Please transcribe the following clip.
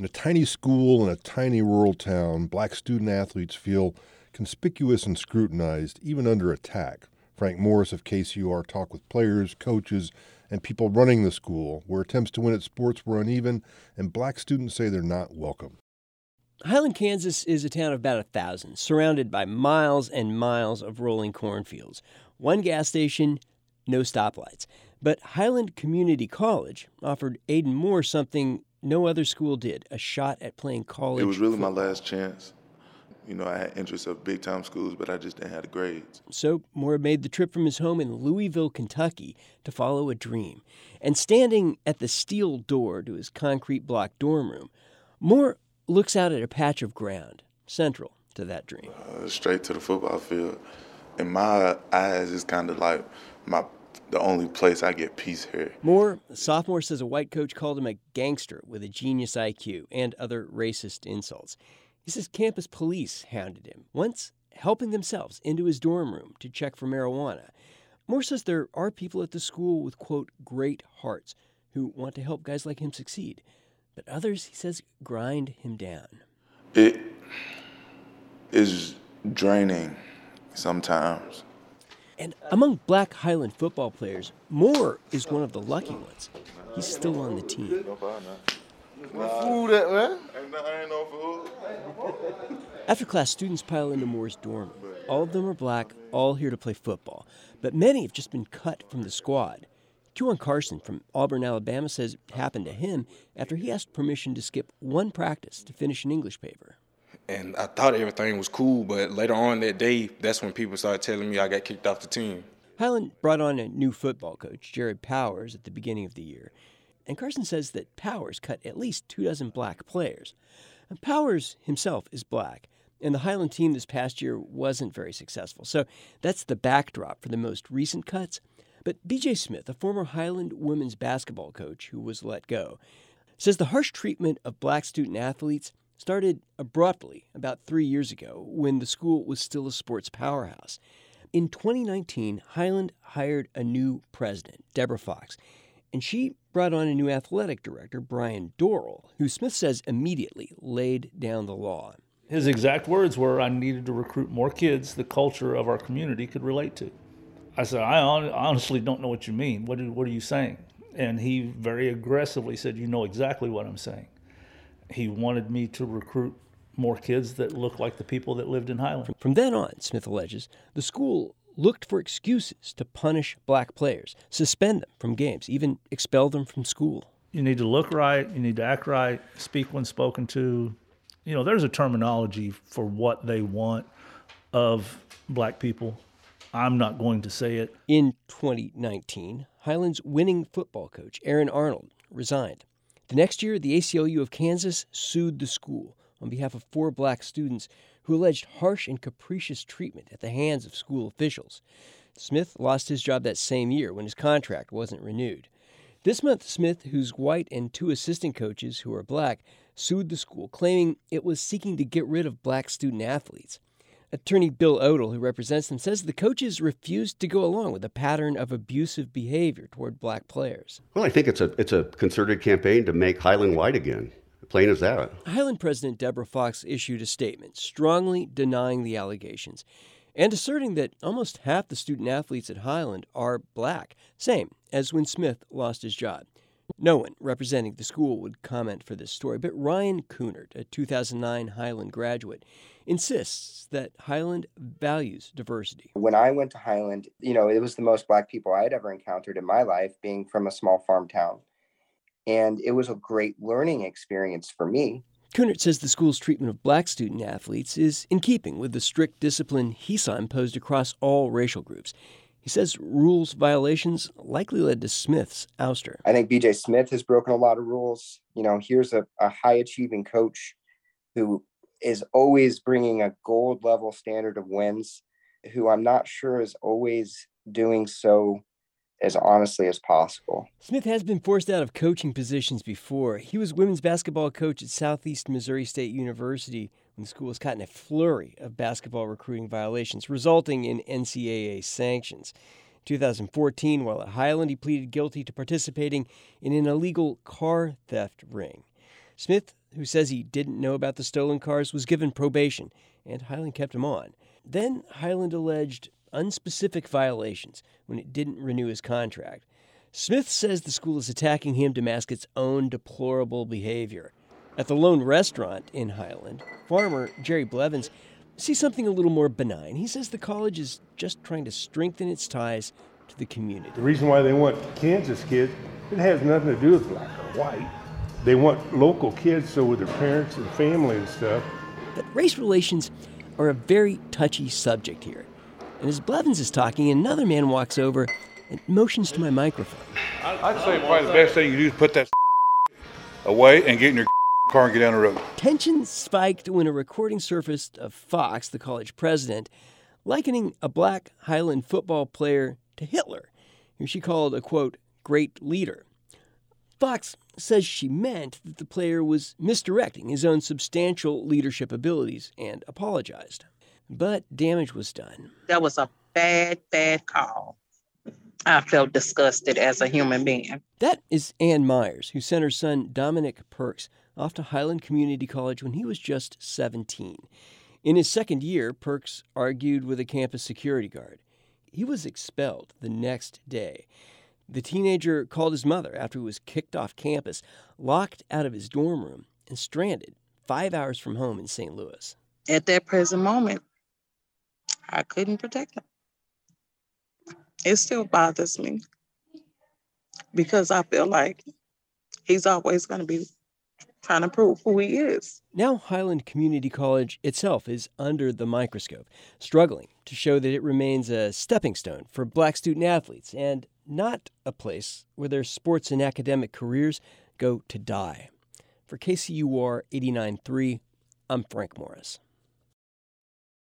In a tiny school in a tiny rural town, black student athletes feel conspicuous and scrutinized, even under attack. Frank Morris of KCUR talked with players, coaches, and people running the school, where attempts to win at sports were uneven, and black students say they're not welcome. Highland, Kansas is a town of about 1,000, surrounded by miles and miles of rolling cornfields. One gas station, no stoplights. But Highland Community College offered Aiden Moore something no other school did, a shot at playing college It was really football. my last chance. I had interest of big-time schools, but I just didn't have the grades. So Moore made the trip from his home in Louisville, Kentucky, to follow a dream. And standing at the steel door to his concrete block dorm room, Moore looks out at a patch of ground central to that dream. Straight to the football field. In my eyes, it's kind of like the only place I get peace here. Moore, a sophomore, says a white coach called him a gangster with a genius IQ and other racist insults. He says campus police hounded him, once helping themselves into his dorm room to check for marijuana. Moore says there are people at the school with, quote, great hearts who want to help guys like him succeed. But others, he says, grind him down. It is draining sometimes. And among black Highland football players, Moore is one of the lucky ones. He's still on the team. After class, students pile into Moore's dorm. All of them are black, all here to play football. But many have just been cut from the squad. Kewan Carson from Auburn, Alabama, says it happened to him after he asked permission to skip one practice to finish an English paper. And I thought everything was cool, but later on that day, that's when people started telling me I got kicked off the team. Highland brought on a new football coach, Jared Powers, at the beginning of the year. And Carson says that Powers cut at least 24 black players. And Powers himself is black, and the Highland team this past year wasn't very successful. So that's the backdrop for the most recent cuts. But B.J. Smith, a former Highland women's basketball coach who was let go, says the harsh treatment of black student athletes started abruptly about 3 years ago when the school was still a sports powerhouse. In 2019, Highland hired a new president, Deborah Fox, and she brought on a new athletic director, Brian Dorrell, who Smith says immediately laid down the law. His exact words were, I needed to recruit more kids the culture of our community could relate to. I said, I honestly don't know what you mean. What are you saying? And he very aggressively said, you know exactly what I'm saying. He wanted me to recruit more kids that looked like the people that lived in Highland. From then on, Smith alleges, the school looked for excuses to punish black players, suspend them from games, even expel them from school. You need to look right, you need to act right, speak when spoken to. There's a terminology for what they want of black people. I'm not going to say it. In 2019, Highland's winning football coach, Aaron Arnold, resigned. The next year, the ACLU of Kansas sued the school on behalf of 4 black students who alleged harsh and capricious treatment at the hands of school officials. Smith lost his job that same year when his contract wasn't renewed. This month, Smith, who's white, and 2 assistant coaches who are black, sued the school, claiming it was seeking to get rid of black student athletes. Attorney Bill Odell, who represents them, says the coaches refused to go along with a pattern of abusive behavior toward black players. Well, I think it's a concerted campaign to make Highland white again. Plain as that. Highland President Deborah Fox issued a statement strongly denying the allegations and asserting that almost half the student athletes at Highland are black, same as when Smith lost his job. No one representing the school would comment for this story, but Ryan Coonert, a 2009 Highland graduate, insists that Highland values diversity. When I went to Highland, it was the most black people I had ever encountered in my life, being from a small farm town. And it was a great learning experience for me. Coonert says the school's treatment of black student athletes is in keeping with the strict discipline he saw imposed across all racial groups. He says rules violations likely led to Smith's ouster. I think B.J. Smith has broken a lot of rules. Here's a high-achieving coach who is always bringing a gold-level standard of wins, who I'm not sure is always doing so as honestly as possible. Smith has been forced out of coaching positions before. He was women's basketball coach at Southeast Missouri State University when the school was caught in a flurry of basketball recruiting violations, resulting in NCAA sanctions. In 2014, while at Highland, he pleaded guilty to participating in an illegal car theft ring. Smith, who says he didn't know about the stolen cars, was given probation, and Highland kept him on. Then Highland alleged unspecific violations when it didn't renew his contract. Smith says the school is attacking him to mask its own deplorable behavior. At the Lone Restaurant in Highland, farmer Jerry Blevins sees something a little more benign. He says the college is just trying to strengthen its ties to the community. The reason why they want Kansas kids, it has nothing to do with black or white. They want local kids, so with their parents and family and stuff. But race relations are a very touchy subject here. And as Blevins is talking, another man walks over and motions to my microphone. I'd say probably the best thing you do is put that away and get in your car and get down the road. Tension spiked when a recording surfaced of Fox, the college president, likening a black Highland football player to Hitler, who she called a, quote, great leader. Fox says she meant that the player was misdirecting his own substantial leadership abilities and apologized. But damage was done. That was a bad call. I felt disgusted as a human being. That is Ann Myers, who sent her son Dominic Perks off to Highland Community College when he was just 17. In his second year, Perks argued with a campus security guard. He was expelled the next day. The teenager called his mother after he was kicked off campus, locked out of his dorm room, and stranded 5 hours from home in St. Louis. At that present moment, I couldn't protect him. It still bothers me because I feel like he's always going to be trying to prove who he is. Now Highland Community College itself is under the microscope, struggling to show that it remains a stepping stone for black student athletes and not a place where their sports and academic careers go to die. For KCUR 89.3, I'm Frank Morris.